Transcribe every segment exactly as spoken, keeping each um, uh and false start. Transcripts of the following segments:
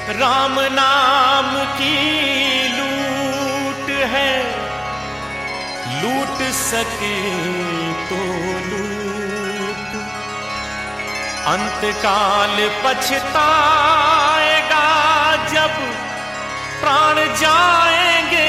राम नाम की लूट है, लूट सके तो लूट, अंतकाल पछताएगा जब प्राण जाएंगे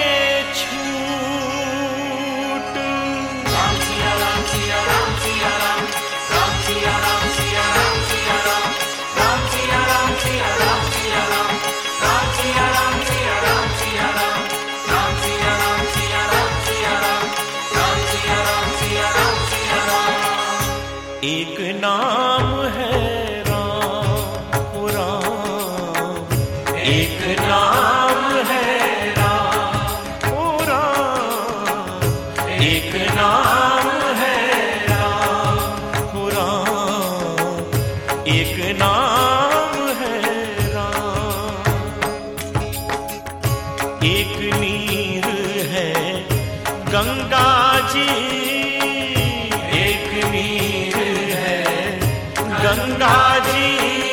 छूट। राम सिया राम सिया राम सिया राम, राम सिया राम सिया राम सिया राम, राम सिया राम सिया राम सिया राम, राम सिया राम सिया राम सिया राम, राम सिया राम सिया राम सिया राम, राम सिया राम सिया राम सिया राम। एक नाम है राम, ओ राम, एक नाम है राम, ओ राम, एक नाम है राम, ओ राम, एक नाम है राम। एक नीर है गंगा जी, एक नीर है गंगा जी,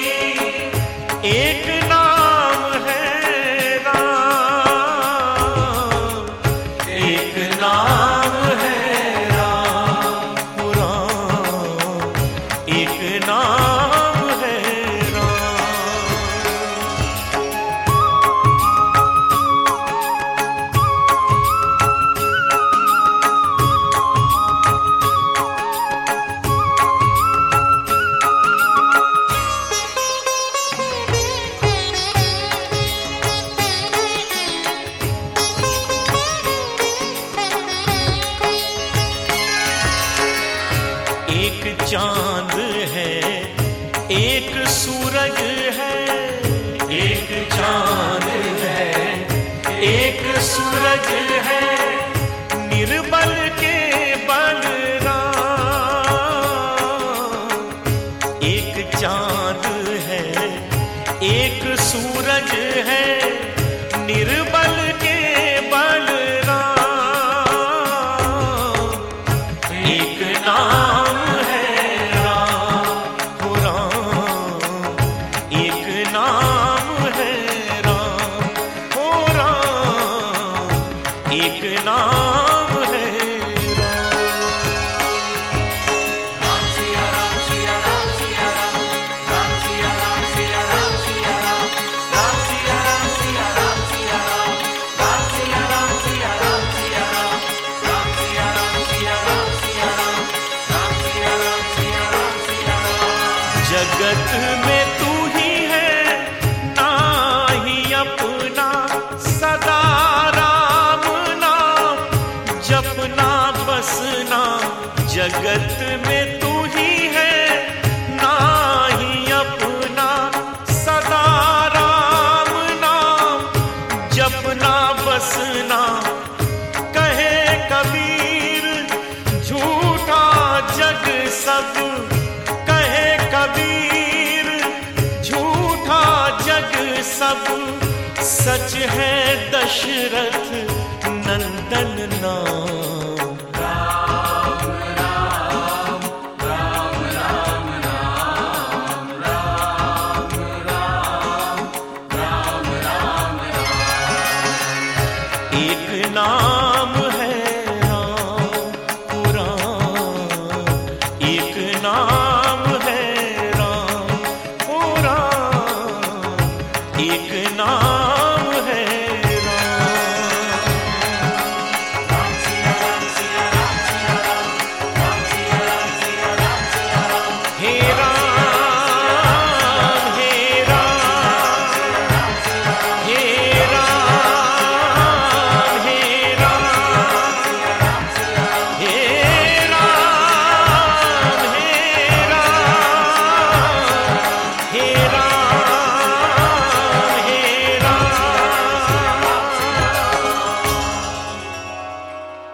एक नाम है राम, एक नाम है राम, ओ राम, एक नाम है राम। एक चांद है, एक सूरज है, एक चांद है, एक सूरज है, निर्बल के बलराम। एक चांद है, एक सूरज है, निर्बल के बलराम। एक नाम है राम, ओ राम, एक नाम है राम, ओ राम, एक नाम है राम। राम सिया राम सिया राम सिया राम, राम सिया राम सिया राम सिया राम, राम सिया राम सिया राम सिया राम, राम सिया राम सिया राम सिया राम, राम सिया राम सिया राम सिया राम, राम सिया राम सिया राम सिया राम। जगत में तू ही है नाही अपना, सदा राम नाम जपना बसना। जगत में तू ही है नाही अपना, सदा राम नाम जपना बसना। कहे कबीर झूठा जग सब, कहे कबीर झूठा जग सब, सच है दशरथ नंदन नाम।